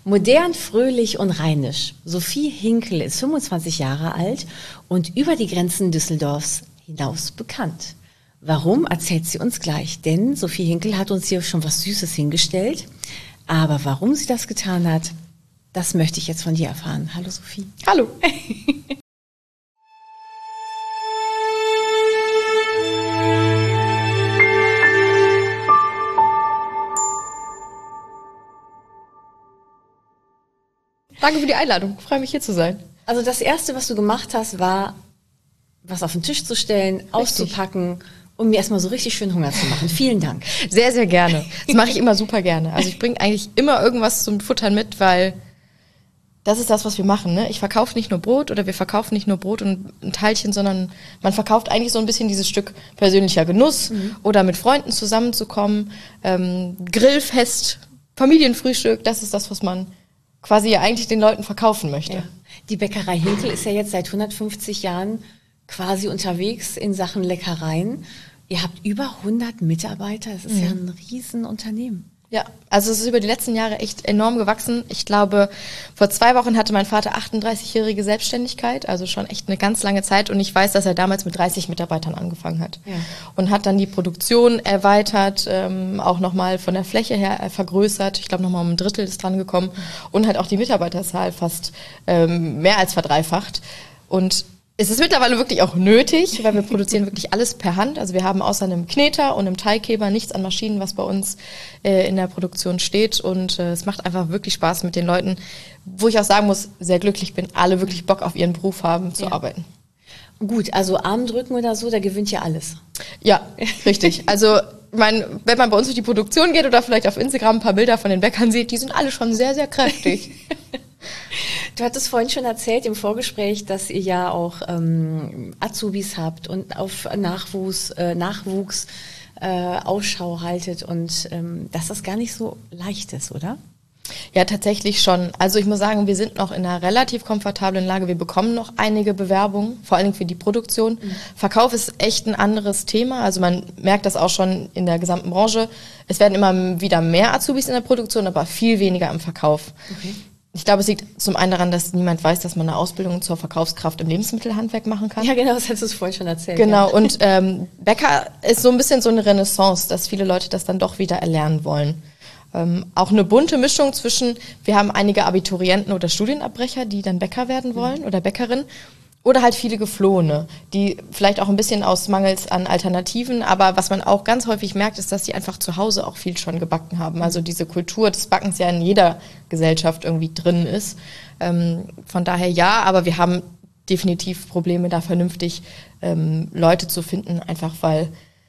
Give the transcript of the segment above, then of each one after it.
Modern, fröhlich und rheinisch. Sophie Hinkel ist 25 Jahre alt und über die Grenzen Düsseldorfs hinaus bekannt. Warum, erzählt sie uns gleich, denn Sophie Hinkel hat uns hier schon was Süßes hingestellt. Aber warum sie das getan hat, das möchte ich jetzt von dir erfahren. Hallo Sophie. Hallo. Danke für die Einladung. Ich freue mich, hier zu sein. Also das Erste, was du gemacht hast, war, was auf den Tisch zu stellen, auszupacken und mir erstmal so richtig schön Hunger zu machen. Vielen Dank. Sehr, sehr gerne. Das mache ich immer super gerne. Also ich bringe eigentlich immer irgendwas zum Futtern mit, weil das ist das, was wir machen. Ne? Ich verkaufe nicht nur Brot oder wir verkaufen nicht nur Brot und ein Teilchen, sondern man verkauft eigentlich so ein bisschen dieses Stück persönlicher Genuss oder mit Freunden zusammenzukommen, Grillfest, Familienfrühstück, das ist das, was man quasi ja eigentlich den Leuten verkaufen möchte. Ja. Die Bäckerei Hinkel ist ja jetzt seit 150 Jahren quasi unterwegs in Sachen Leckereien. Ihr habt über 100 Mitarbeiter, das ist ja ein Riesenunternehmen. Ja, also es ist über die letzten Jahre echt enorm gewachsen. Ich glaube, vor 2 Wochen hatte mein Vater 38-jährige Selbstständigkeit, also schon echt eine ganz lange Zeit. Und ich weiß, dass er damals mit 30 Mitarbeitern angefangen hat. Ja. Und hat dann die Produktion erweitert, auch nochmal von der Fläche her vergrößert. Ich glaube, nochmal um 1/3 ist dran gekommen. Und hat auch die Mitarbeiterzahl fast mehr als verdreifacht. Und es ist mittlerweile wirklich auch nötig, weil wir produzieren wirklich alles per Hand. Also wir haben außer einem Kneter und einem Teigheber nichts an Maschinen, was bei uns in der Produktion steht. Und es macht einfach wirklich Spaß mit den Leuten, wo ich auch sagen muss, sehr glücklich bin, alle wirklich Bock auf ihren Beruf haben, zu arbeiten. Gut, also Armdrücken oder so, da gewinnt ja alles. Ja, richtig. Also wenn man bei uns durch die Produktion geht oder vielleicht auf Instagram ein paar Bilder von den Bäckern sieht, die sind alle schon sehr, sehr kräftig. Du hattest vorhin schon erzählt im Vorgespräch, dass ihr ja auch Azubis habt und auf Nachwuchs Ausschau haltet und dass das gar nicht so leicht ist, oder? Ja, tatsächlich schon. Also ich muss sagen, wir sind noch in einer relativ komfortablen Lage. Wir bekommen noch einige Bewerbungen, vor allen Dingen für die Produktion. Verkauf ist echt ein anderes Thema. Also man merkt das auch schon in der gesamten Branche. Es werden immer wieder mehr Azubis in der Produktion, aber viel weniger im Verkauf. Okay. Ich glaube, es liegt zum einen daran, dass niemand weiß, dass man eine Ausbildung zur Verkaufskraft im Lebensmittelhandwerk machen kann. Ja, genau, das hast du vorhin schon erzählt. Genau, ja. Und Bäcker ist so ein bisschen so eine Renaissance, dass viele Leute das dann doch wieder erlernen wollen. Auch eine bunte Mischung zwischen, wir haben einige Abiturienten oder Studienabbrecher, die dann Bäcker werden wollen oder Bäckerin. Oder halt viele Geflohene, die vielleicht auch ein bisschen aus Mangels an Alternativen, aber was man auch ganz häufig merkt, ist, dass die einfach zu Hause auch viel schon gebacken haben. Also diese Kultur des Backens ja in jeder Gesellschaft irgendwie drin ist. Von daher ja, aber wir haben definitiv Probleme, da vernünftig Leute zu finden, einfach weil,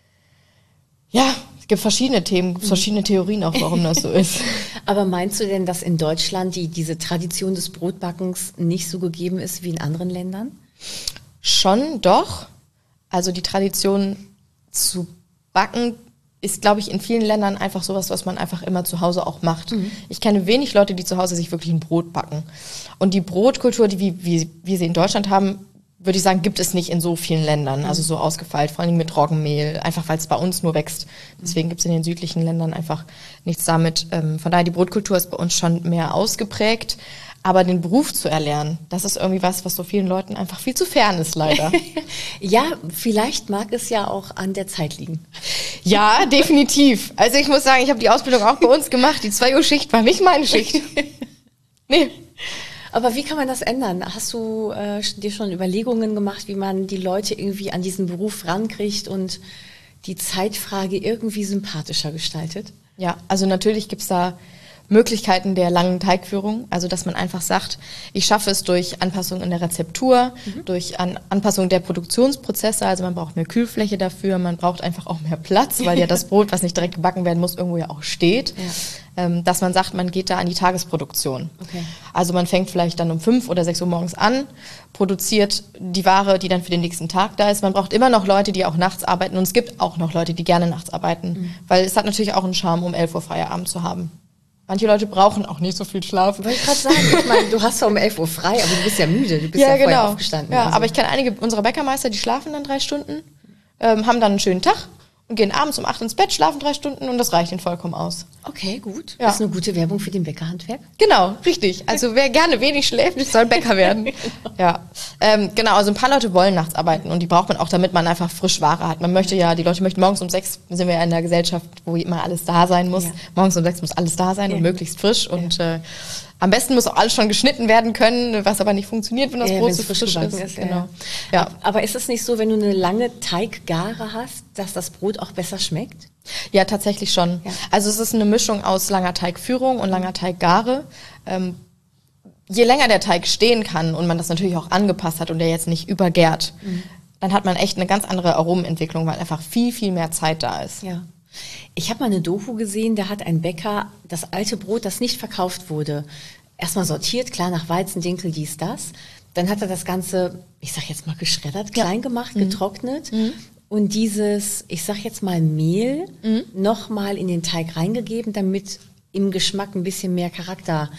ja, es gibt verschiedene Themen, verschiedene Theorien auch, warum das so ist. Aber meinst du denn, dass in Deutschland diese Tradition des Brotbackens nicht so gegeben ist wie in anderen Ländern? Schon, doch. Also die Tradition zu backen ist, glaube ich, in vielen Ländern einfach sowas, was man einfach immer zu Hause auch macht. Ich kenne wenig Leute, die zu Hause sich wirklich ein Brot backen. Und die Brotkultur, die wir sie in Deutschland haben, würde ich sagen, gibt es nicht in so vielen Ländern, also so ausgefeilt, vor allem mit Roggenmehl, einfach weil es bei uns nur wächst. Deswegen gibt es in den südlichen Ländern einfach nichts damit. Von daher, die Brotkultur ist bei uns schon mehr ausgeprägt. Aber den Beruf zu erlernen, das ist irgendwie was so vielen Leuten einfach viel zu fern ist, leider. Ja, vielleicht mag es ja auch an der Zeit liegen. Ja, definitiv. Also ich muss sagen, ich habe die Ausbildung auch bei uns gemacht. Die 2-Uhr-Schicht war nicht meine Schicht. Nee. Aber wie kann man das ändern? Hast du dir schon Überlegungen gemacht, wie man die Leute irgendwie an diesen Beruf rankriegt und die Zeitfrage irgendwie sympathischer gestaltet? Ja, also natürlich gibt's da Möglichkeiten der langen Teigführung, also dass man einfach sagt, ich schaffe es durch Anpassung in der Rezeptur, durch Anpassung der Produktionsprozesse, also man braucht mehr Kühlfläche dafür, man braucht einfach auch mehr Platz, weil ja das Brot, was nicht direkt gebacken werden muss, irgendwo ja auch steht, dass man sagt, man geht da an die Tagesproduktion. Okay. Also man fängt vielleicht dann um 5 oder 6 Uhr morgens an, produziert die Ware, die dann für den nächsten Tag da ist. Man braucht immer noch Leute, die auch nachts arbeiten und es gibt auch noch Leute, die gerne nachts arbeiten, weil es hat natürlich auch einen Charme, um 11 Uhr Feierabend zu haben. Manche Leute brauchen auch nicht so viel Schlaf. Wollte ich gerade sagen, ich meine, du hast ja um 11 Uhr frei, aber du bist ja müde, du bist ja vorher aufgestanden. Ja, also. Aber ich kenne einige unserer Bäckermeister, die schlafen dann 3 Stunden, haben dann einen schönen Tag und gehen abends um 8 ins Bett, schlafen 3 Stunden und das reicht ihnen vollkommen aus. Okay, gut. Ja. Das ist eine gute Werbung für den Bäckerhandwerk. Genau, richtig. Also wer gerne wenig schläft, soll Bäcker werden. Ja, genau. Also ein paar Leute wollen nachts arbeiten und die braucht man auch, damit man einfach frisch Ware hat. Man möchte ja, die Leute möchten morgens um 6, sind wir ja in einer Gesellschaft, wo immer alles da sein muss. Ja. Morgens um 6 muss alles da sein und möglichst frisch und am besten muss auch alles schon geschnitten werden können, was aber nicht funktioniert, wenn das Brot zu frisch ist. Genau. Ja. Aber ist es nicht so, wenn du eine lange Teiggare hast, dass das Brot auch besser schmeckt? Ja, tatsächlich schon. Ja. Also es ist eine Mischung aus langer Teigführung und langer Teiggare. Je länger der Teig stehen kann und man das natürlich auch angepasst hat und der jetzt nicht übergärt, dann hat man echt eine ganz andere Aromenentwicklung, weil einfach viel, viel mehr Zeit da ist. Ja. Ich habe mal eine Doku gesehen, da hat ein Bäcker das alte Brot, das nicht verkauft wurde, erstmal sortiert, klar nach Weizen, Dinkel, dies, das. Dann hat er das Ganze, ich sag jetzt mal geschreddert, klein gemacht, getrocknet und dieses, ich sag jetzt mal Mehl, nochmal in den Teig reingegeben, damit im Geschmack ein bisschen mehr Charakter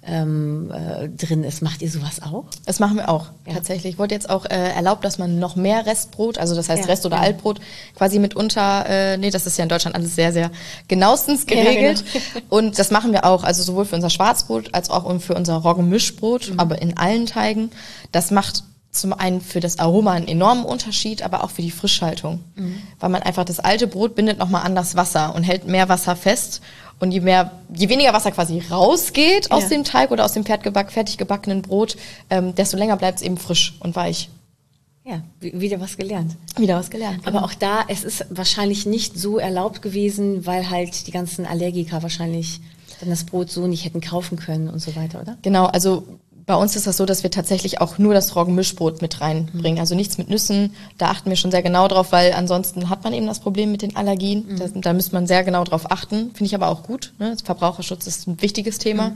drin ist. Macht ihr sowas auch? Das machen wir auch, tatsächlich. Wurde jetzt auch erlaubt, dass man noch mehr Restbrot, also das heißt Rest- oder Altbrot, quasi mitunter, das ist ja in Deutschland alles sehr, sehr genauestens geregelt. Ja, genau. Und das machen wir auch, also sowohl für unser Schwarzbrot als auch für unser Roggenmischbrot, aber in allen Teigen. Das macht zum einen für das Aroma einen enormen Unterschied, aber auch für die Frischhaltung. Weil man einfach, das alte Brot bindet nochmal anders Wasser und hält mehr Wasser fest. Und je weniger Wasser quasi rausgeht aus dem Teig oder aus dem fertig gebackenen Brot, desto länger bleibt es eben frisch und weich. Ja, wieder was gelernt. Wieder was gelernt. Aber auch da, es ist wahrscheinlich nicht so erlaubt gewesen, weil halt die ganzen Allergiker wahrscheinlich dann das Brot so nicht hätten kaufen können und so weiter, oder? Genau, also bei uns ist das so, dass wir tatsächlich auch nur das Roggenmischbrot mit reinbringen. Also nichts mit Nüssen. Da achten wir schon sehr genau drauf, weil ansonsten hat man eben das Problem mit den Allergien. Da müsste man sehr genau drauf achten. Finde ich aber auch gut. Ne? Verbraucherschutz ist ein wichtiges Thema.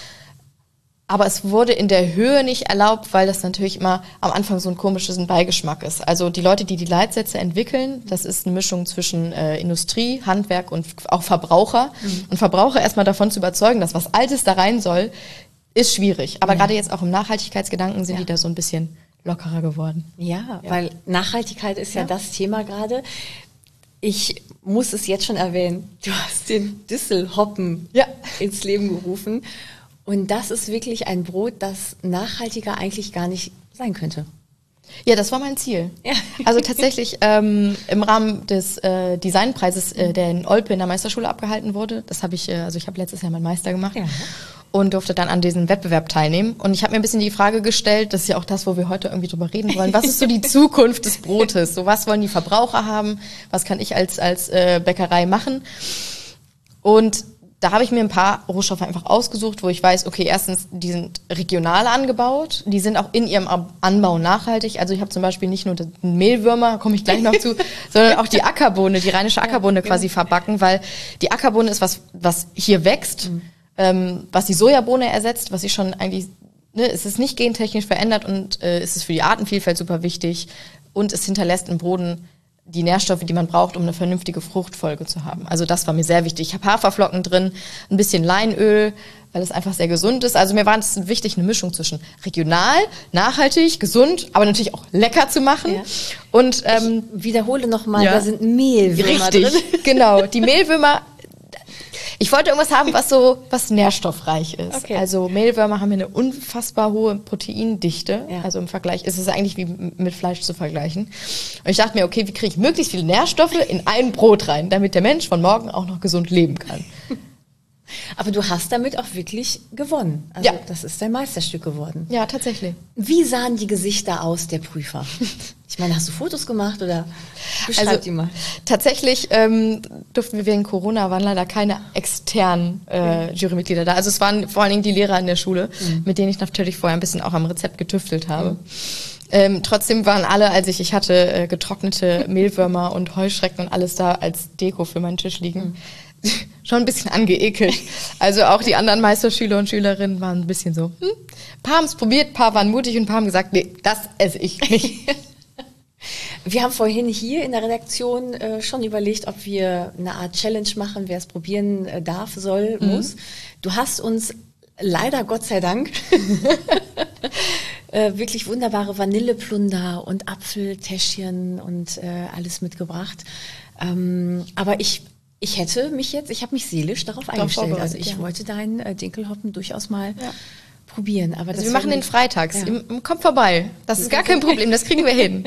Aber es wurde in der Höhe nicht erlaubt, weil das natürlich immer am Anfang so ein komisches Beigeschmack ist. Also die Leute, die die Leitsätze entwickeln, das ist eine Mischung zwischen Industrie, Handwerk und auch Verbraucher. Und Verbraucher erstmal davon zu überzeugen, dass was Altes da rein soll, ist schwierig. Aber gerade jetzt auch im Nachhaltigkeitsgedanken sind die da so ein bisschen lockerer geworden. Ja, weil Nachhaltigkeit ist ja das Thema gerade. Ich muss es jetzt schon erwähnen. Du hast den Düsselhoppen ins Leben gerufen. Und das ist wirklich ein Brot, das nachhaltiger eigentlich gar nicht sein könnte. Ja, das war mein Ziel. Ja. Also tatsächlich im Rahmen des Designpreises, der in Olpe in der Meisterschule abgehalten wurde, das habe ich, also ich habe letztes Jahr meinen Meister gemacht. Ja. Und durfte dann an diesem Wettbewerb teilnehmen. Und ich habe mir ein bisschen die Frage gestellt, das ist ja auch das, wo wir heute irgendwie drüber reden wollen, was ist so die Zukunft des Brotes? So, was wollen die Verbraucher haben? Was kann ich als Bäckerei machen? Und da habe ich mir ein paar Rohstoffe einfach ausgesucht, wo ich weiß, okay, erstens, die sind regional angebaut, die sind auch in ihrem Anbau nachhaltig. Also ich habe zum Beispiel nicht nur den Mehlwürmer, komme ich gleich noch zu, sondern auch die Ackerbohne, die rheinische Ackerbohne quasi verbacken, weil die Ackerbohne ist was hier wächst, was die Sojabohne ersetzt, was ich schon eigentlich, es ist nicht gentechnisch verändert und es ist für die Artenvielfalt super wichtig und es hinterlässt im Boden die Nährstoffe, die man braucht, um eine vernünftige Fruchtfolge zu haben. Also das war mir sehr wichtig. Ich habe Haferflocken drin, ein bisschen Leinöl, weil es einfach sehr gesund ist. Also mir war es wichtig, eine Mischung zwischen regional, nachhaltig, gesund, aber natürlich auch lecker zu machen. Ja. Und ich wiederhole nochmal, da sind Mehlwürmer drin. Genau, die Mehlwürmer. Ich wollte irgendwas haben, was nährstoffreich ist. Okay. Also Mehlwürmer haben eine unfassbar hohe Proteindichte. Ja. Also im Vergleich ist es eigentlich wie mit Fleisch zu vergleichen. Und ich dachte mir, okay, wie kriege ich möglichst viele Nährstoffe in ein Brot rein, damit der Mensch von morgen auch noch gesund leben kann. Aber du hast damit auch wirklich gewonnen. Also das ist dein Meisterstück geworden. Ja, tatsächlich. Wie sahen die Gesichter aus der Prüfer? Ich meine, hast du Fotos gemacht oder beschreib die mal? Tatsächlich durften wir wegen Corona, waren leider keine externen Jurymitglieder da. Also es waren vor allen Dingen die Lehrer in der Schule, mit denen ich natürlich vorher ein bisschen auch am Rezept getüftelt habe. Trotzdem waren alle, ich hatte getrocknete Mehlwürmer und Heuschrecken und alles da als Deko für meinen Tisch liegen. Schon ein bisschen angeekelt. Also auch die anderen Meisterschüler und Schülerinnen waren ein bisschen so, ein paar haben es probiert, ein paar waren mutig und ein paar haben gesagt, nee, das esse ich nicht. Wir haben vorhin hier in der Redaktion schon überlegt, ob wir eine Art Challenge machen, wer es probieren darf, soll, muss. Du hast uns leider, Gott sei Dank, wirklich wunderbare Vanilleplunder und Apfeltäschchen und alles mitgebracht. Aber ich habe mich seelisch darauf eingestellt. Also ich wollte deinen Dinkelhoppen durchaus mal probieren. Aber also wir machen den freitags. Ja. Kommt vorbei. Das ist gar kein Problem. Das kriegen wir hin.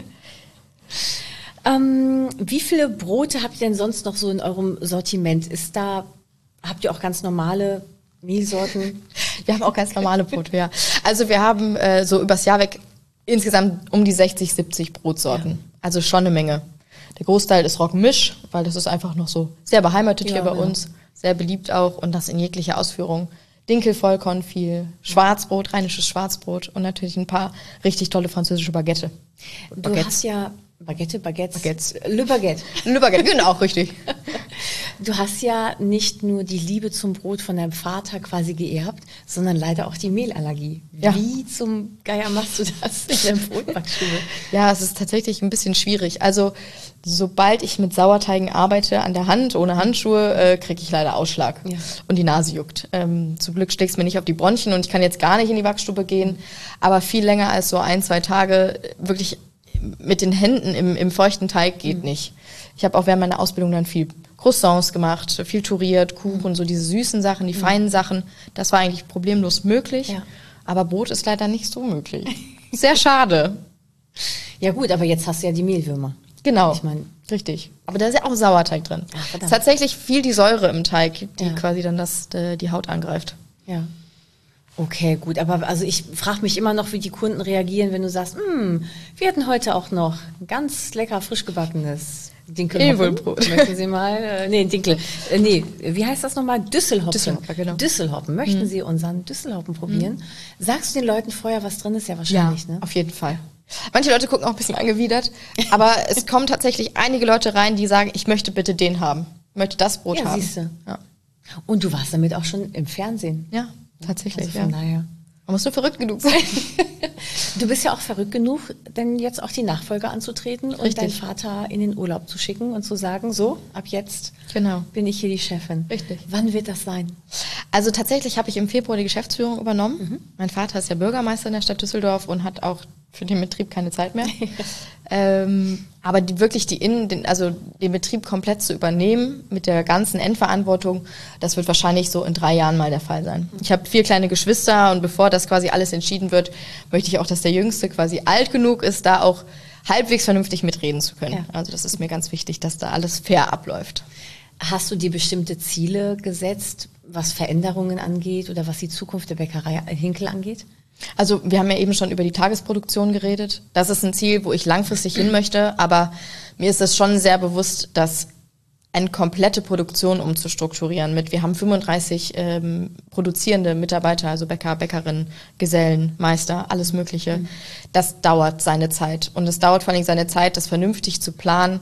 Wie viele Brote habt ihr denn sonst noch so in eurem Sortiment? Habt ihr auch ganz normale Mehlsorten? Wir haben auch ganz normale Brote, ja. Also wir haben so übers Jahr weg insgesamt um die 60, 70 Brotsorten. Ja. Also schon eine Menge. Der Großteil ist Roggenmisch, weil das ist einfach noch so sehr beheimatet hier bei uns. Sehr beliebt auch und das in jeglicher Ausführung. Dinkel, Vollkorn viel, Schwarzbrot, rheinisches Schwarzbrot und natürlich ein paar richtig tolle französische Baguette. Du hast ja Baguettes. Le Baguette, genau, richtig. Du hast ja nicht nur die Liebe zum Brot von deinem Vater quasi geerbt, sondern leider auch die Mehlallergie. Ja. Wie zum Geier machst du das in der Brotbackstube? Ja, es ist tatsächlich ein bisschen schwierig. Also sobald ich mit Sauerteigen arbeite an der Hand, ohne Handschuhe, kriege ich leider Ausschlag und die Nase juckt. Zum Glück schlägt es mir nicht auf die Bronchien und ich kann jetzt gar nicht in die Backstube gehen, aber viel länger als so 1-2 Tage wirklich mit den Händen im feuchten Teig geht nicht. Ich habe auch während meiner Ausbildung dann viel Croissants gemacht, viel touriert, Kuchen, so diese süßen Sachen, die feinen Sachen. Das war eigentlich problemlos möglich, aber Brot ist leider nicht so möglich. Sehr schade. Ja gut, aber jetzt hast du ja die Mehlwürmer. Genau, ich meine, richtig. Aber da ist ja auch Sauerteig drin. Ach, ist tatsächlich viel die Säure im Teig, die quasi dann die Haut angreift. Ja. Okay, gut. Aber also ich frage mich immer noch, wie die Kunden reagieren, wenn du sagst, wir hatten heute auch noch ein ganz lecker frisch gebackenes Dinkelhoppen. Möchten Sie mal, wie heißt das nochmal? Düsselhoppen. Genau. Düsselhoppen. Möchten Sie unseren Düsselhoppen probieren? Sagst du den Leuten vorher, was drin ist? Ja, wahrscheinlich, ne? Auf jeden Fall. Manche Leute gucken auch ein bisschen angewidert, aber es kommen tatsächlich einige Leute rein, die sagen, ich möchte bitte den haben. Ich möchte das Brot haben. Siehste. Ja. Und du warst damit auch schon im Fernsehen. Ja, tatsächlich. Also von daher. Man muss nur verrückt genug sein. Du bist ja auch verrückt genug, denn jetzt auch die Nachfolge anzutreten und deinen Vater in den Urlaub zu schicken und zu sagen, so, ab jetzt bin ich hier die Chefin. Richtig. Wann wird das sein? Also tatsächlich habe ich im Februar die Geschäftsführung übernommen. Mein Vater ist ja Bürgermeister in der Stadt Düsseldorf und hat auch für den Betrieb keine Zeit mehr. Aber den Betrieb komplett zu übernehmen mit der ganzen Endverantwortung, das wird wahrscheinlich so in 3 Jahren mal der Fall sein. Ich habe 4 kleine Geschwister und bevor das quasi alles entschieden wird, möchte ich auch, dass der Jüngste quasi alt genug ist, da auch halbwegs vernünftig mitreden zu können. Ja. Also das ist mir ganz wichtig, dass da alles fair abläuft. Hast du dir bestimmte Ziele gesetzt, was Veränderungen angeht oder was die Zukunft der Bäckerei Hinkel angeht? Also wir haben ja eben schon über die Tagesproduktion geredet. Das ist ein Ziel, wo ich langfristig hin möchte, aber mir ist es schon sehr bewusst, dass eine komplette Produktion umzustrukturieren wir haben 35 produzierende Mitarbeiter, also Bäcker, Bäckerinnen, Gesellen, Meister, alles Mögliche. Das dauert seine Zeit und es dauert vor allem seine Zeit, das vernünftig zu planen,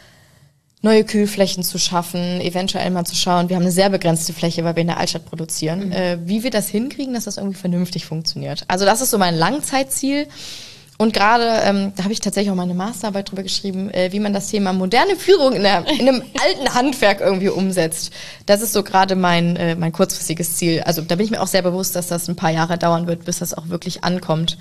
neue Kühlflächen zu schaffen, eventuell mal zu schauen. Wir haben eine sehr begrenzte Fläche, weil wir in der Altstadt produzieren. Wie wir das hinkriegen, dass das irgendwie vernünftig funktioniert. Also das ist so mein Langzeitziel. Und gerade, da habe ich tatsächlich auch mal eine Masterarbeit drüber geschrieben, wie man das Thema moderne Führung in einem alten Handwerk irgendwie umsetzt. Das ist so gerade mein kurzfristiges Ziel. Also da bin ich mir auch sehr bewusst, dass das ein paar Jahre dauern wird, bis das auch wirklich ankommt.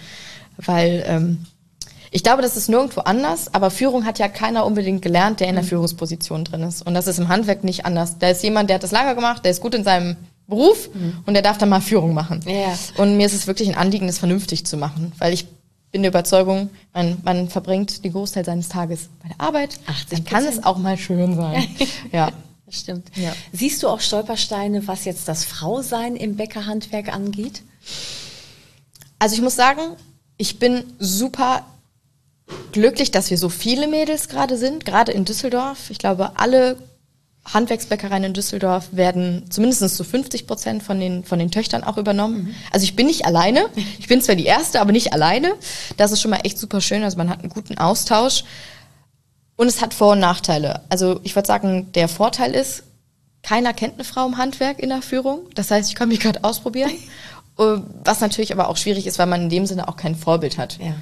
Weil ich glaube, das ist nirgendwo anders, aber Führung hat ja keiner unbedingt gelernt, der in der Führungsposition drin ist. Und das ist im Handwerk nicht anders. Da ist jemand, der hat das lange gemacht, der ist gut in seinem Beruf und der darf dann mal Führung machen. Ja. Und mir ist es wirklich ein Anliegen, das vernünftig zu machen, weil ich bin der Überzeugung, man verbringt den Großteil seines Tages bei der Arbeit. Dann kann es auch mal schön sein. Ja. Das stimmt. Ja. Siehst du auch Stolpersteine, was jetzt das Frausein im Bäckerhandwerk angeht? Also ich muss sagen, ich bin super glücklich, dass wir so viele Mädels gerade sind, gerade in Düsseldorf. Ich glaube, alle Handwerksbäckereien in Düsseldorf werden zumindest zu 50% von den Töchtern auch übernommen. Also ich bin nicht alleine. Ich bin zwar die Erste, aber nicht alleine. Das ist schon mal echt super schön. Also man hat einen guten Austausch. Und es hat Vor- und Nachteile. Also ich würde sagen, der Vorteil ist, keiner kennt eine Frau im Handwerk in der Führung. Das heißt, ich kann mich gerade ausprobieren. Was natürlich aber auch schwierig ist, weil man in dem Sinne auch kein Vorbild hat. Ja.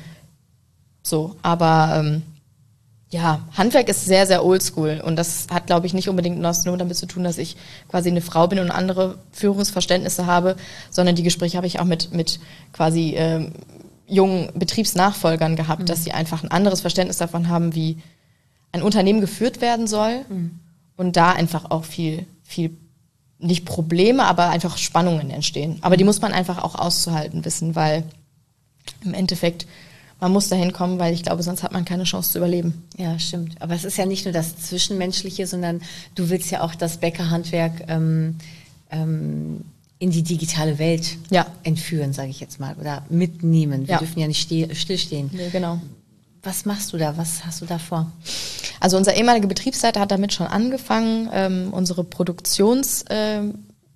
So, aber Handwerk ist sehr, sehr oldschool und das hat, glaube ich, nicht unbedingt nur damit zu tun, dass ich quasi eine Frau bin und andere Führungsverständnisse habe, sondern die Gespräche habe ich auch mit quasi jungen Betriebsnachfolgern gehabt, dass sie einfach ein anderes Verständnis davon haben, wie ein Unternehmen geführt werden soll und da einfach auch viel nicht Probleme, aber einfach Spannungen entstehen. Aber die muss man einfach auch auszuhalten wissen, weil im Endeffekt man muss dahin kommen, weil ich glaube, sonst hat man keine Chance zu überleben. Ja, stimmt. Aber es ist ja nicht nur das Zwischenmenschliche, sondern du willst ja auch das Bäckerhandwerk in die digitale Welt entführen, sage ich jetzt mal, oder mitnehmen. Wir dürfen ja nicht stillstehen. Nee, genau. Was machst du da? Was hast du da vor? Also unser ehemaliger Betriebsleiter hat damit schon angefangen, unsere Produktionsplanung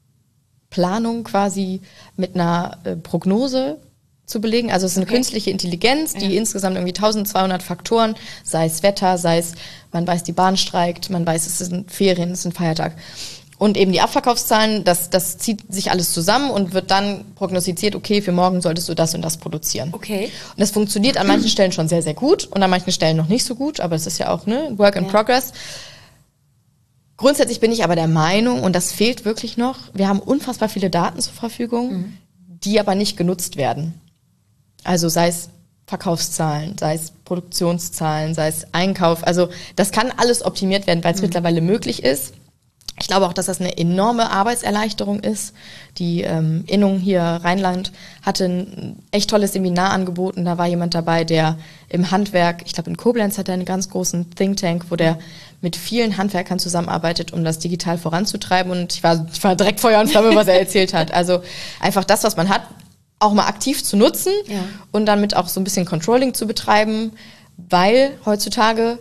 quasi mit einer Prognose zu belegen. Also es ist eine künstliche Intelligenz, die insgesamt irgendwie 1200 Faktoren, sei es Wetter, sei es, man weiß, die Bahn streikt, man weiß, es sind Ferien, es ist ein Feiertag. Und eben die Abverkaufszahlen, das zieht sich alles zusammen und wird dann prognostiziert, okay, für morgen solltest du das und das produzieren. Okay. Und das funktioniert an manchen Stellen schon sehr, sehr gut und an manchen Stellen noch nicht so gut, aber es ist ja auch Work in Progress. Grundsätzlich bin ich aber der Meinung, und das fehlt wirklich noch, wir haben unfassbar viele Daten zur Verfügung, die aber nicht genutzt werden. Also sei es Verkaufszahlen, sei es Produktionszahlen, sei es Einkauf. Also das kann alles optimiert werden, weil es mittlerweile möglich ist. Ich glaube auch, dass das eine enorme Arbeitserleichterung ist. Die Innung hier Rheinland hatte ein echt tolles Seminar angeboten. Da war jemand dabei, der im Handwerk, ich glaube in Koblenz hat er einen ganz großen Think Tank, wo der mit vielen Handwerkern zusammenarbeitet, um das digital voranzutreiben. Und ich war direkt Feuer und Flamme, was er erzählt hat. Also einfach das, was man hat, auch mal aktiv zu nutzen und damit auch so ein bisschen Controlling zu betreiben, weil heutzutage,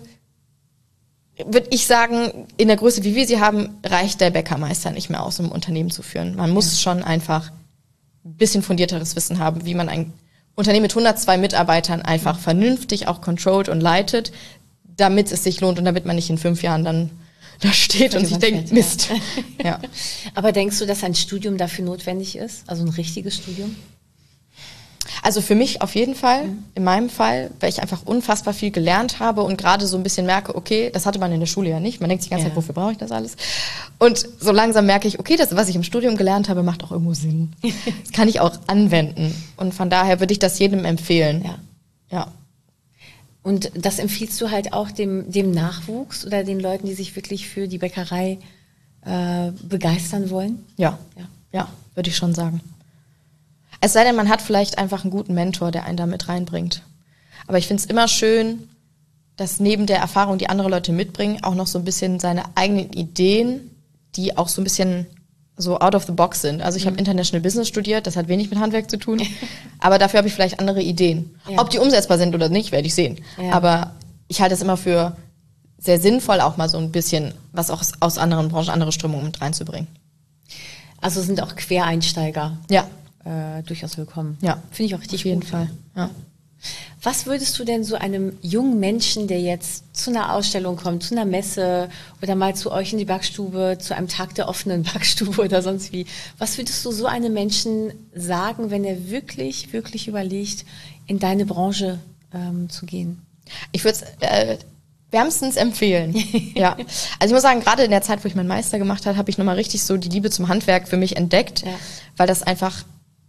würde ich sagen, in der Größe, wie wir sie haben, reicht der Bäckermeister nicht mehr aus, um ein Unternehmen zu führen. Man muss schon einfach ein bisschen fundierteres Wissen haben, wie man ein Unternehmen mit 102 Mitarbeitern einfach vernünftig auch controlt und leitet, damit es sich lohnt und damit man nicht in 5 Jahren dann da steht und sich denkt, Mist. Ja. Aber denkst du, dass ein Studium dafür notwendig ist? Also ein richtiges Studium? Also für mich auf jeden Fall, in meinem Fall, weil ich einfach unfassbar viel gelernt habe und gerade so ein bisschen merke, okay, das hatte man in der Schule ja nicht. Man denkt sich die ganze Zeit, wofür brauche ich das alles? Und so langsam merke ich, okay, das, was ich im Studium gelernt habe, macht auch irgendwo Sinn. Das kann ich auch anwenden. Und von daher würde ich das jedem empfehlen. Ja. Und das empfiehlst du halt auch dem Nachwuchs oder den Leuten, die sich wirklich für die Bäckerei begeistern wollen? Ja, würde ich schon sagen. Es sei denn, man hat vielleicht einfach einen guten Mentor, der einen da mit reinbringt. Aber ich finde es immer schön, dass neben der Erfahrung, die andere Leute mitbringen, auch noch so ein bisschen seine eigenen Ideen, die auch so ein bisschen so out of the box sind. Also ich habe International Business studiert, das hat wenig mit Handwerk zu tun, aber dafür habe ich vielleicht andere Ideen. Ja. Ob die umsetzbar sind oder nicht, werde ich sehen. Ja. Aber ich halte es immer für sehr sinnvoll, auch mal so ein bisschen was auch aus anderen Branchen, andere Strömungen mit reinzubringen. Also sind auch Quereinsteiger durchaus willkommen. Ja, finde ich auch richtig auf jeden gut. Fall. Ja. Was würdest du denn so einem jungen Menschen, der jetzt zu einer Ausstellung kommt, zu einer Messe oder mal zu euch in die Backstube, zu einem Tag der offenen Backstube oder sonst wie, was würdest du so einem Menschen sagen, wenn er wirklich, wirklich überlegt, in deine Branche zu gehen? Ich würde es wärmstens empfehlen. Ja. Also ich muss sagen, gerade in der Zeit, wo ich meinen Meister gemacht habe, habe ich nochmal richtig so die Liebe zum Handwerk für mich entdeckt, weil das einfach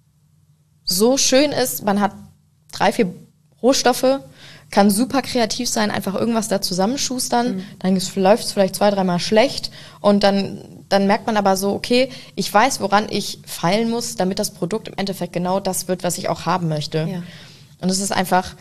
so schön ist. Man hat 3, 4 Rohstoffe, kann super kreativ sein, einfach irgendwas da zusammenschustern, dann läuft es vielleicht 2, 3 Mal schlecht und dann merkt man aber so, okay, ich weiß, woran ich feilen muss, damit das Produkt im Endeffekt genau das wird, was ich auch haben möchte. Ja. Und es ist einfach,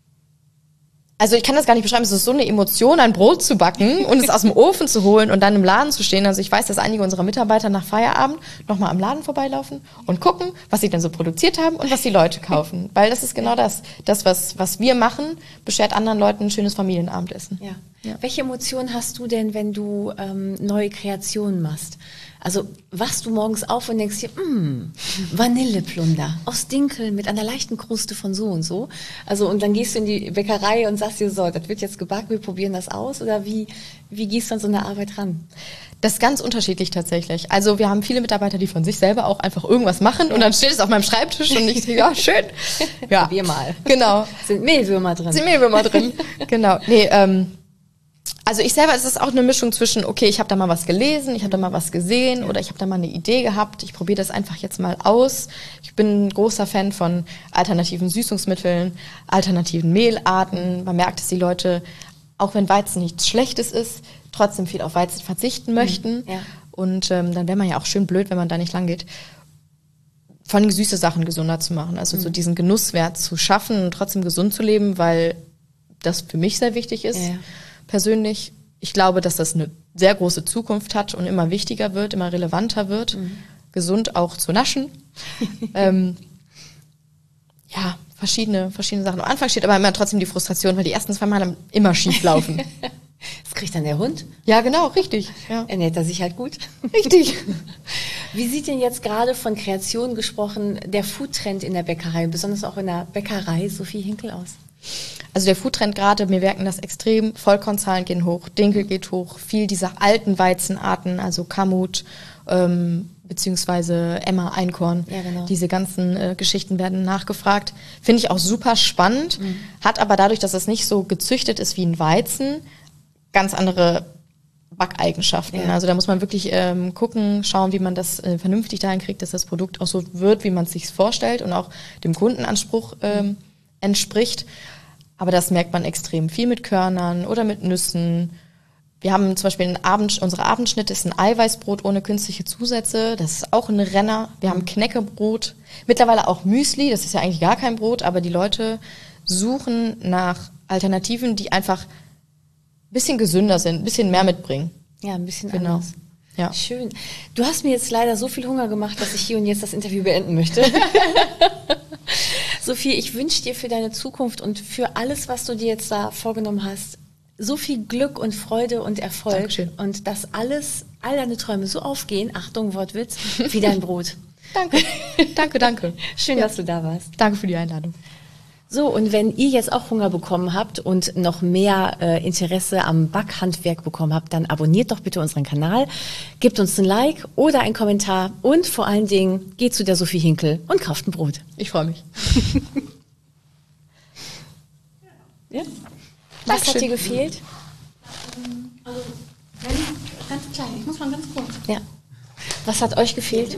also ich kann das gar nicht beschreiben, es ist so eine Emotion, ein Brot zu backen und es aus dem Ofen zu holen und dann im Laden zu stehen. Also ich weiß, dass einige unserer Mitarbeiter nach Feierabend nochmal am Laden vorbeilaufen und gucken, was sie denn so produziert haben und was die Leute kaufen. Weil das ist genau das was wir machen, beschert anderen Leuten ein schönes Familienabendessen. Ja. Ja. Welche Emotionen hast du denn, wenn du neue Kreationen machst? Also wachst du morgens auf und denkst dir, Vanilleplunder aus Dinkel mit einer leichten Kruste von so und so. Also und dann gehst du in die Bäckerei und sagst dir so, das wird jetzt gebacken, wir probieren das aus. Oder wie gehst du an so eine Arbeit ran? Das ist ganz unterschiedlich tatsächlich. Also wir haben viele Mitarbeiter, die von sich selber auch einfach irgendwas machen und dann steht es auf meinem Schreibtisch und ich denke, ja, schön. Ja, probier mal. Genau. Sind Mehlwürmer drin. Genau. Nee, Also ich selber, es ist auch eine Mischung zwischen, okay, ich habe da mal was gelesen, ich habe da mal was gesehen oder ich habe da mal eine Idee gehabt, ich probiere das einfach jetzt mal aus. Ich bin ein großer Fan von alternativen Süßungsmitteln, alternativen Mehlarten. Man merkt, dass die Leute, auch wenn Weizen nichts Schlechtes ist, trotzdem viel auf Weizen verzichten möchten. Ja. Und dann wäre man ja auch schön blöd, wenn man da nicht lang geht. Vor allem süße Sachen gesunder zu machen, also so diesen Genusswert zu schaffen und trotzdem gesund zu leben, weil das für mich sehr wichtig ist. Ja. Persönlich, ich glaube, dass das eine sehr große Zukunft hat und immer wichtiger wird, immer relevanter wird, gesund auch zu naschen. Ja, verschiedene Sachen. Am Anfang steht aber immer trotzdem die Frustration, weil die ersten 2 Mal immer schief laufen. Das kriegt dann der Hund. Ja, genau, richtig. Ja. Ernährt er sich halt gut. Richtig. Wie sieht denn jetzt gerade von Kreation gesprochen der Foodtrend in der Bäckerei, besonders auch in der Bäckerei Sophie Hinkel aus? Also der Foodtrend gerade, wir merken das extrem, Vollkornzahlen gehen hoch, Dinkel geht hoch, viel dieser alten Weizenarten, also Kamut, beziehungsweise Emma, Einkorn, Ja, genau. diese ganzen Geschichten werden nachgefragt. Finde ich auch super spannend, hat aber dadurch, dass es nicht so gezüchtet ist wie ein Weizen, ganz andere Backeigenschaften. Ja. Also da muss man wirklich gucken, schauen, wie man das vernünftig dahin kriegt, dass das Produkt auch so wird, wie man es sich vorstellt und auch dem Kundenanspruch entspricht. Aber das merkt man extrem viel mit Körnern oder mit Nüssen. Wir haben zum Beispiel unsere Abendschnitte ist ein Eiweißbrot ohne künstliche Zusätze. Das ist auch ein Renner. Wir haben Knäckebrot. Mittlerweile auch Müsli. Das ist ja eigentlich gar kein Brot, aber die Leute suchen nach Alternativen, die einfach ein bisschen gesünder sind, ein bisschen mehr mitbringen. Ja, ein bisschen Genau. anders. Ja. Schön. Du hast mir jetzt leider so viel Hunger gemacht, dass ich hier und jetzt das Interview beenden möchte. Sophie, ich wünsche dir für deine Zukunft und für alles, was du dir jetzt da vorgenommen hast, so viel Glück und Freude und Erfolg. Dankeschön. Und dass all deine Träume so aufgehen, Achtung, Wortwitz, wie dein Brot. Danke. Schön, dass du da warst. Danke für die Einladung. So, und wenn ihr jetzt auch Hunger bekommen habt und noch mehr Interesse am Backhandwerk bekommen habt, dann abonniert doch bitte unseren Kanal, gebt uns ein Like oder einen Kommentar und vor allen Dingen geht zu der Sophie Hinkel und kauft ein Brot. Ich freue mich. Ja? Was hat Dankeschön. dir gefehlt? Also, ganz klein, ich muss mal ganz kurz. Ja. Was hat euch gefehlt?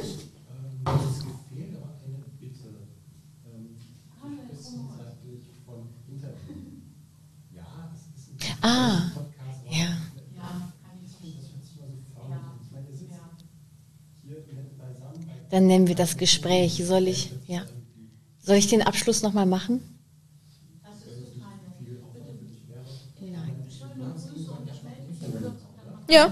Ah, ja. Dann nennen wir das Gespräch. Soll ich den Abschluss nochmal machen? Ja.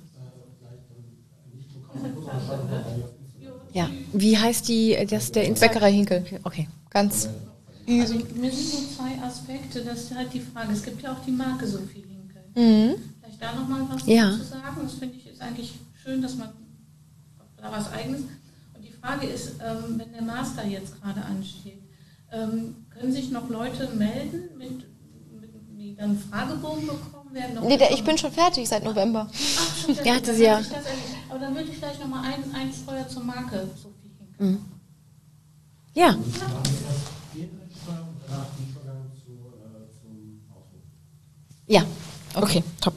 Ja. Wie heißt der Instagram? Bäckerei Hinkel. Okay. Ganz Also, mir sind so 2 Aspekte, das ist halt die Frage. Es gibt ja auch die Marke Sophie Hinkel. Vielleicht da nochmal was Ja. zu sagen. Das finde ich ist eigentlich schön, dass man da was Eigenes. Und die Frage ist, wenn der Master jetzt gerade ansteht, können sich noch Leute melden, die dann Fragebogen bekommen werden? Nee, ich bin schon fertig seit November. Ach, schon Ja, hatte dann sie ja. würde ich das ehrlich- Aber dann würde ich vielleicht nochmal ein Steuer zur Marke Sophie Hinkel. Ja. Ja. Okay, top.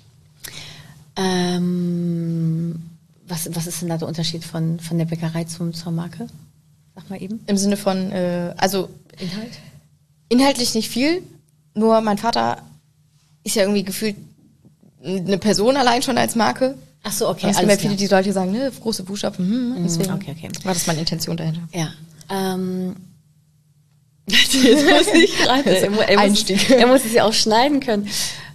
Was ist denn da der Unterschied von der Bäckerei zur Marke? Sag mal eben. Im Sinne von, also Inhalt? inhaltlich nicht viel, nur mein Vater ist ja irgendwie gefühlt eine Person allein schon als Marke. Ach so, okay, Und es gibt alles ja viele, klar. die Leute sagen, ne, große Buchstaben, deswegen okay. war das meine Intention dahinter. Ja. Jetzt muss ich gerade. Einstieg. Er muss es ja auch schneiden können.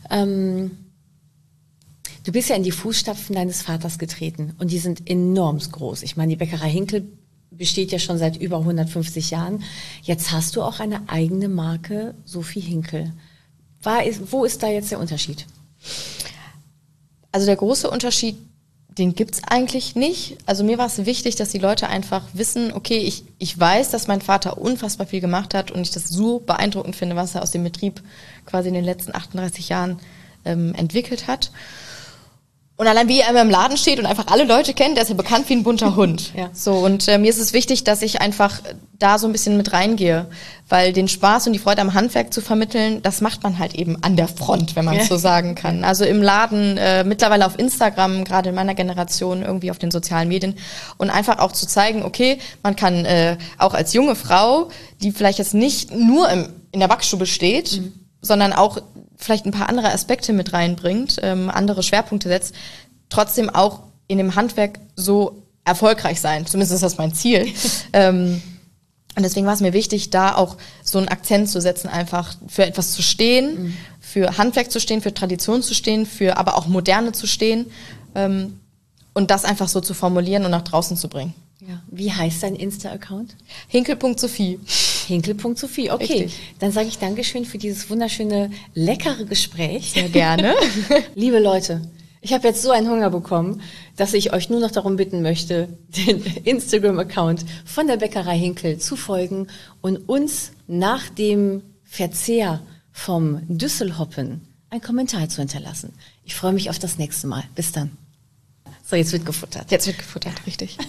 Du bist ja in die Fußstapfen deines Vaters getreten und die sind enorm groß. Ich meine, die Bäckerei Hinkel besteht ja schon seit über 150 Jahren. Jetzt hast du auch eine eigene Marke, Sophie Hinkel. Wo ist da jetzt der Unterschied? Also der große Unterschied, den gibt's eigentlich nicht. Also mir war es wichtig, dass die Leute einfach wissen, okay, ich weiß, dass mein Vater unfassbar viel gemacht hat und ich das so beeindruckend finde, was er aus dem Betrieb quasi in den letzten 38 Jahren entwickelt hat. Und allein wie er immer im Laden steht und einfach alle Leute kennt, der ist ja bekannt wie ein bunter Hund. Ja. So, und mir ist es wichtig, dass ich einfach da so ein bisschen mit reingehe, weil den Spaß und die Freude am Handwerk zu vermitteln, das macht man halt eben an der Front, wenn man es so sagen kann. Also im Laden, mittlerweile auf Instagram, gerade in meiner Generation, irgendwie auf den sozialen Medien und einfach auch zu zeigen, okay, man kann auch als junge Frau, die vielleicht jetzt nicht nur in der Backstube steht, sondern auch vielleicht ein paar andere Aspekte mit reinbringt, andere Schwerpunkte setzt, trotzdem auch in dem Handwerk so erfolgreich sein. Zumindest ist das mein Ziel. Und deswegen war es mir wichtig, da auch so einen Akzent zu setzen, einfach für etwas zu stehen, für Handwerk zu stehen, für Tradition zu stehen, für aber auch Moderne zu stehen und das einfach so zu formulieren und nach draußen zu bringen. Ja. Wie heißt dein Insta-Account? Hinkel.Sophie. Hinkel.Sophie, okay. Richtig. Dann sage ich Dankeschön für dieses wunderschöne, leckere Gespräch. Sehr gerne. Liebe Leute, ich habe jetzt so einen Hunger bekommen, dass ich euch nur noch darum bitten möchte, den Instagram-Account von der Bäckerei Hinkel zu folgen und uns nach dem Verzehr vom Düsselhoppen einen Kommentar zu hinterlassen. Ich freue mich auf das nächste Mal. Bis dann. So, jetzt wird gefuttert. Jetzt wird gefuttert, richtig.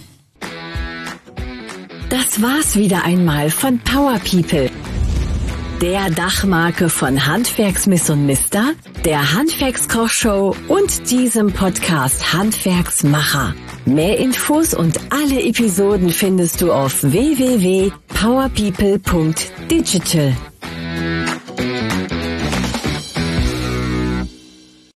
Das war's wieder einmal von Power People, der Dachmarke von Handwerksmiss und Mister, der Handwerkskochshow und diesem Podcast Handwerksmacher. Mehr Infos und alle Episoden findest du auf www.powerpeople.digital.